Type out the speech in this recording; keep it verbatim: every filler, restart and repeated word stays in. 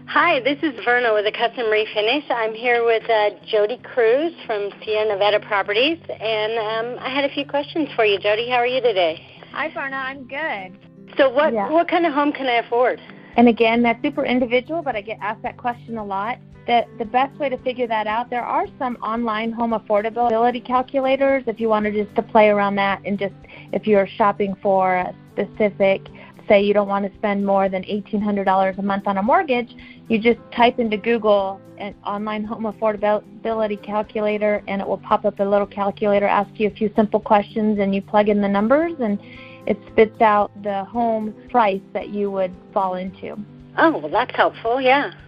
Hi, this is Verna with a Custom Refinish. I'm here with uh, Jody Cruz from Sierra Nevada Properties, and um, I had a few questions for you. Jody, how are you today? Hi, Verna. I'm good. So what, Yeah. what kind of home can I afford? And again, that's super individual, but I get asked that question a lot. The, the best way to figure that out, there are some online home affordability calculators if you wanted just to play around that, and just if you're shopping for a specific, say you don't want to spend more than eighteen hundred dollars a month on a mortgage, you just type into Google an online home affordability calculator, and it will pop up a little calculator, ask you a few simple questions, and you plug in the numbers, and it spits out the home price that you would fall into. Oh, well, that's helpful, yeah.